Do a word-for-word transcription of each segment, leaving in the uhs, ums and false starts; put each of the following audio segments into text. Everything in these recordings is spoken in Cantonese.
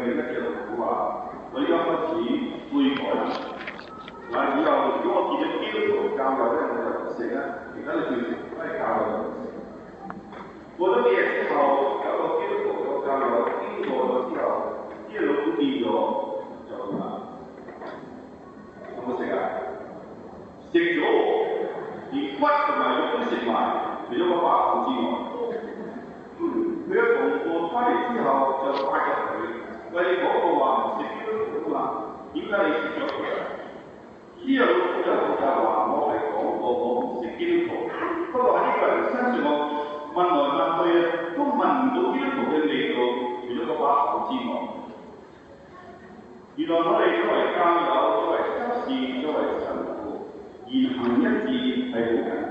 記得基督徒話：我而家開始悔改啦。嗱，以後如果我見到基督徒教友咧，我就唔食啦。其他你最食都係教友就唔食。過咗幾日之後，有個基督徒個教友經過咗之後，啲老虎變咗就點啊？有冇食啊？食咗喎，連骨同埋肉都食埋，除咗個白頭之外。佢一同過翻嚟之後就怪咗佢，喂，你嗰個話唔食基督徒啊嘛，點解你食咗佢啊？呢個老虎就就話我係講過我唔食基督徒，不過喺呢個人身上我問來問去啊，都聞唔到基督徒嘅味道，除咗個把口之外。原來我哋作為教友、作為執事、作為神父，言行一致係好緊要。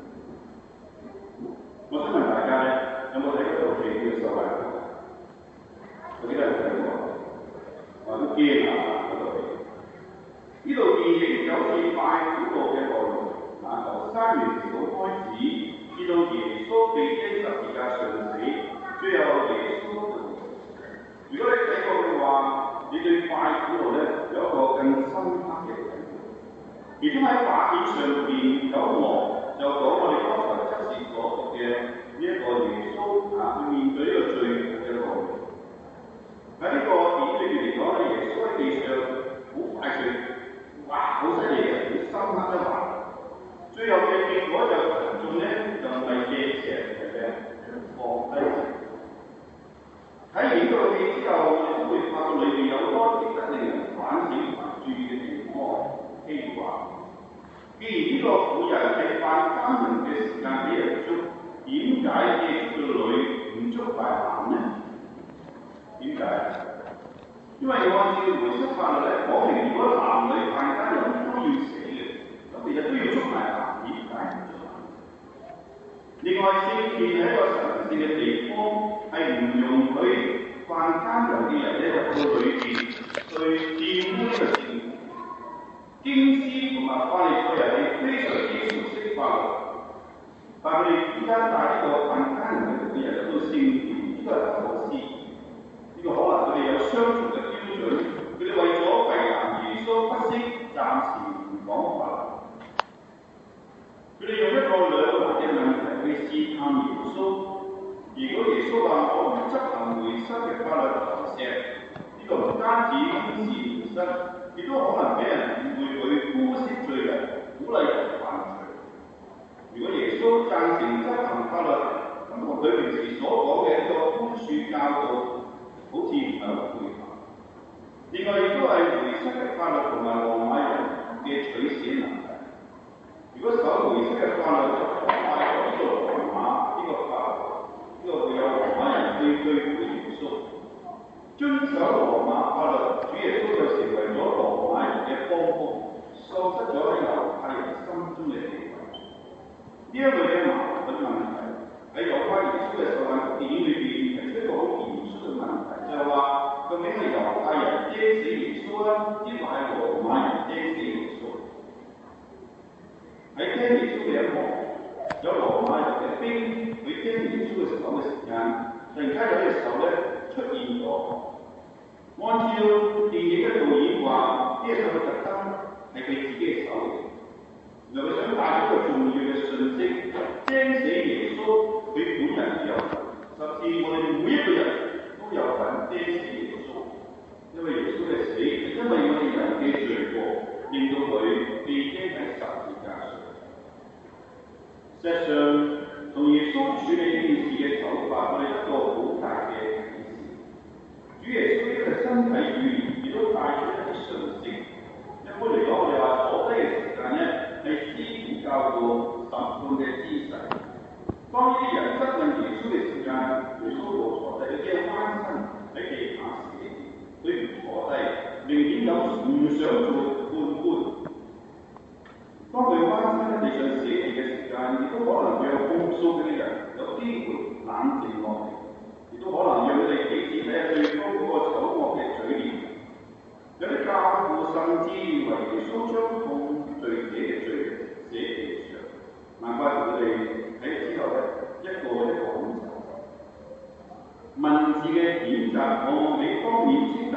我想問大家咧，有冇睇嗰套戲叫《受害者》？我記得有睇過，我都驚啊嗰套戲。呢套電影就好似拜古道嘅內容，啊，由三元時代開始，至到耶穌被釘十字架上死，最後耶穌復活。如果你睇過嘅話，你對拜古道咧有一個更深刻嘅體會。其中喺畫面上邊有一幕就講我哋剛才執事所讀嘅呢一個耶穌啊，去面對呢個罪惡嘅內容。喺呢個片裏邊嚟講咧，耶穌喺地上好快脆，哇，好犀利嘅，好深刻一畫。最後嘅結果就群眾咧就唔係借石嘅咩，放低石。睇完呢套戲之後，你都會發覺裏邊有好多值得令人反省同埋注意嘅地方。譬如話，既然呢個婦人係犯奸淫嘅時間俾人捉，點解耶穌嘅女唔捉埋男呢？點解？因為按照梅瑟法律咧，講明如果男女犯奸淫都要死嘅，咁其實都要捉埋男，點解唔捉埋？另外，聖殿係一個神聖嘅地方，係唔容許犯奸淫嘅人咧入到裏邊去玷污呢個聖殿。經師同埋法利賽人係非常之熟悉法律，但佢哋依家帶呢個犯奸淫嘅人入到聖殿，呢個係不可思議。呢個可能佢哋有雙重嘅標準，佢哋為咗為難耶穌不惜暫時唔講法律。佢哋用一個兩難嘅問題去試探耶穌。如果耶穌話我唔執行梅瑟嘅法律投石，呢、這個唔單止輕視梅瑟，亦都可能俾人誤會佢姑息罪人，鼓勵人犯罪。如果耶穌贊成執行法律，咁同佢平時所講嘅一個寬恕教導，好似唔係好配合。另外亦都係梅瑟嘅法律同埋羅馬人嘅取捨問題。如果守梅瑟嘅法律就破壞咗呢個羅馬呢個法律，呢、這個會有羅馬人去對付耶穌。遵守羅馬法律，主耶穌就成為咗羅馬人嘅幫兇，喪失咗喺猶太人心中嘅地位。呢一類嘅矛盾問題喺有關耶穌嘅受難電影裏邊提出一個好嚴肅嘅問題，就係話究竟係猶太人釘死耶穌啦，抑或係羅馬人釘死耶穌？喺釘耶穌嘅一幕，有羅馬人嘅兵去釘耶穌嘅手嘅時間，突然間有隻手咧出現咗。按照電影嘅導演話，呢隻手嘅特登係佢自己嘅手嚟，原來佢想帶出一個重要嘅訊息，釘死耶穌佢本人有份，甚至我哋每一個人都有份釘死耶穌，因為耶穌嘅死係因為我哋人嘅罪過，令到佢被釘喺十字架上。事實上，同耶穌處理呢件事嘅手法，我哋得到好大嘅啟示。主耶穌呢個身體語言亦都帶出一啲訊息。一般嚟講，我哋話坐低嘅時間咧，係師傅教導審判嘅姿勢。當呢啲人質問耶穌嘅時間，耶穌冇坐低，佢只係彎身喺地下寫，佢唔坐低，明顯有唔想做判官。當佢彎身喺地上寫字嘅時間，亦都可能讓控訴嘅人有機會冷靜落嚟，亦都可能讓佢哋幾次睇下對方嗰個醜惡嘅嘴臉。有啲教父甚至為耶穌將控罪者嘅罪寫地上，難怪佢哋喺之後咧一個一個咁走。文字嘅譴責往往比當面清楚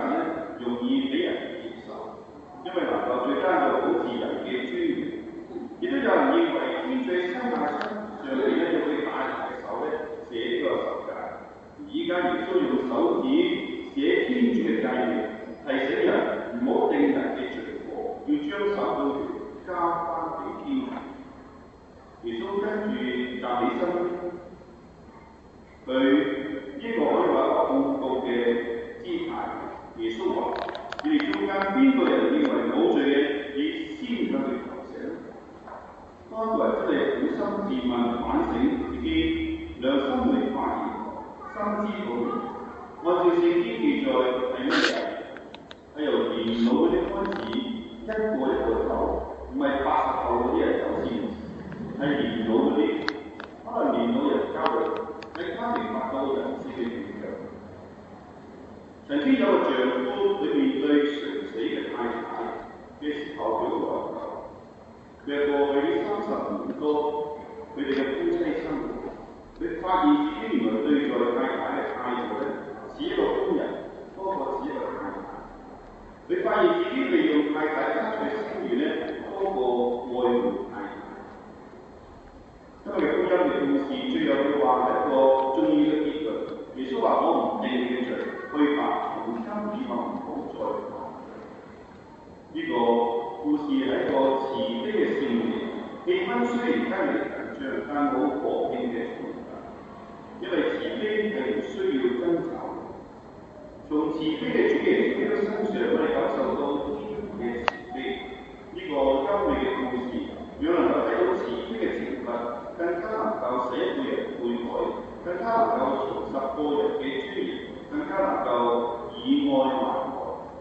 跟住站起身，佢呢個可以話一個報告嘅姿態。耶穌話：你哋中間邊個人認為冇罪嘅，你先向佢投石。當個人真係苦心自問反省自己良心未發現，心知肚明，按照聖經記載係乜嘢？係由年老嗰啲開始，一個一個走，唔係八十後嗰啲人走先，係年老嗰啲，可能年老人交嘅，喺家庭發到人自己點樣？曾經有個丈夫，佢面對垂死嘅太太嘅時候，佢都話：佢係過去三十年多，佢哋嘅夫妻生活，佢發現自己原來對待太太嘅態度咧，似一個工人多過似一個太太。佢發現自己利用太太爭取聲譽咧，多過愛護太太。今日嘅福音嘅故事，最後佢話係一個重要嘅結論。耶穌話：我唔定你嘅罪，去吧，從今以後唔好再犯。呢個故事係一個慈悲嘅聖言，氣氛雖然加嚟緊張，但冇火拼嘅衝突，因為慈悲係唔需要爭吵。從慈悲嘅主耶穌身上，我哋感受到天父嘅慈悲。呢、這個優美嘅故事，讓能夠睇到慈悲嘅懲罰，更加能夠使一個人悔改，更加能夠重拾個人嘅尊嚴，更加能夠以愛還愛。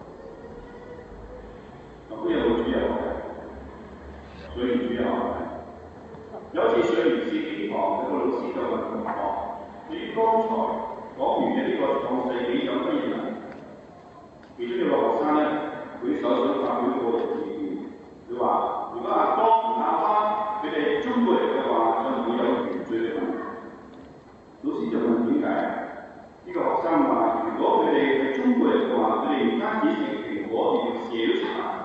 嗱，都有主日學，上完主日學，有一次上完聖經堂，有個老師就問同學：你剛才講完嘅呢個創世紀有乜嘢問題？其中有個學生咧，舉手想發表個人意見。佢話：如果阿當同阿媽佢哋係中國人嘅話，就唔會有原罪嘅問題。老師就問點解？呢、這個學生話：如果佢哋係中國人嘅話，佢哋唔單止食蘋果，連蛇都食埋。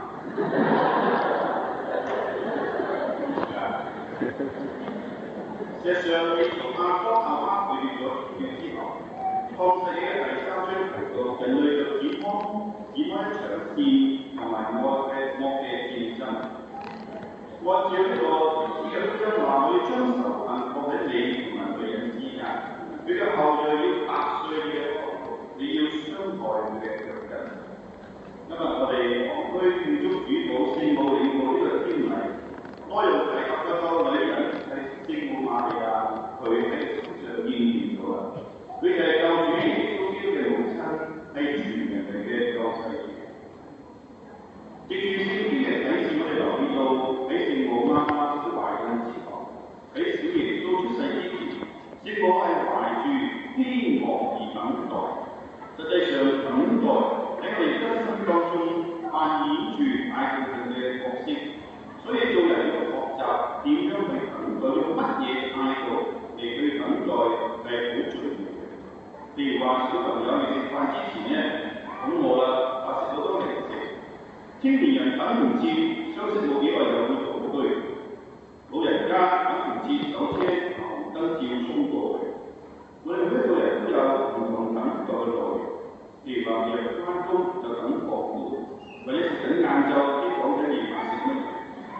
事實上，自從阿當阿媽背叛咗天主之後，創世紀嘅第三章提到人類就展開展開一場善同埋惡嘅惡嘅戰爭。按照呢個歷史嘅福音話，佢將仇恨放喺你同埋女人之間，佢嘅後裔要踏碎你嘅頭顱，你要傷害佢嘅腳跟。今日我哋堂區慶祝主保聖母領報呢個天禮，內容提及嗰個女人係聖母瑪利亞，佢喺天上應驗咗啦。佢就係救主耶穌基督嘅母親，係全人類嘅救世主。藉住聖經嘅啟示，我哋留意到喺聖母媽媽出懷孕之後，喺小耶穌出世之前，聖母係懷住希望而等待。實際上，等待喺我哋人生當中扮演住大部分嘅角色。所以做人要學習點樣去等待，用乜嘢態度嚟去等待係好重要嘅。譬如話，小朋友未食飯之前咧，肚餓啦，話食好多零食；青年人等唔切，相識冇幾耐就會逃居；老人家等唔切手車紅燈照衝過去。我哋每一個人都有唔同等待嘅內容。譬如話，每日翻工就等放工，或者食緊晏晝先講緊夜晚食乜嘢。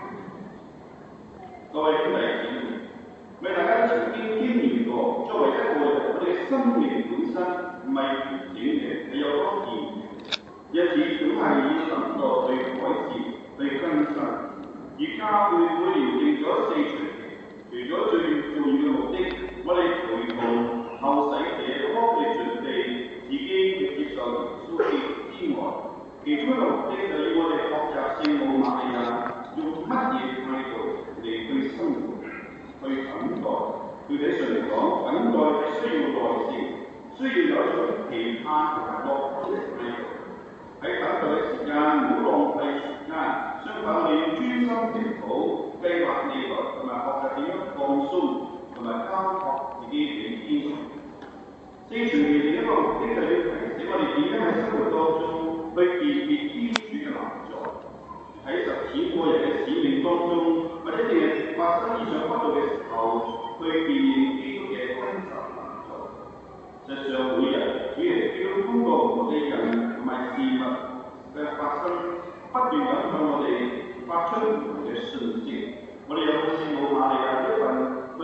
各位兄弟姊妹，為大家曾經經驗過，作為一個人，我哋嘅生命本身唔係完整嘅，係有多變嘅。日子總係以等待去改善、去更新。而教會每年定咗四旬期，除咗最重要嘅目的，我哋陪同後世者幫佢準備自己去接受耶穌基督之外，其中一個目的就要我哋學習聖母瑪利亞用乜嘢態度嚟去生活、去等待。具體上嚟講，等待係需要耐性，需要有一種期盼同埋樂觀嘅態度。喺等待嘅時間，唔好浪費時間，相反我哋要專心祈禱、計劃未來，同埋學習點樣放鬆，同埋交託自己俾天主。四旬期另一個目的就要提醒我哋點樣喺生活當中去辨別天主嘅臨在。喺實踐個人嘅使命當中，或者淨係發生意想不到嘅時候，去辨認基督嘅真實臨在。實際上，每日主耶穌通過唔同嘅人同埋事物嘅發生，不斷咁向我哋發出唔同嘅訊息。我哋有聖母瑪利亞一份佢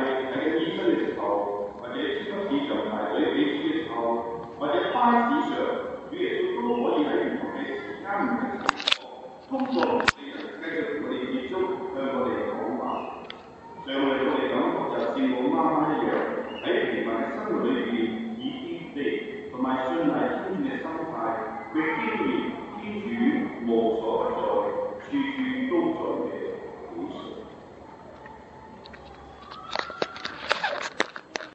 睇緊醫生嘅時候，或者超級市場排隊俾錢嘅時候，或者巴士上，主耶穌都可以喺唔同嘅時間、唔同嘅場所，通過我哋人繼續同我哋接觸，向我哋講話。像我哋我哋咁，就似我媽媽一樣，喺平凡嘅生活裏邊，以謙卑同埋信賴天主嘅心態去經驗天主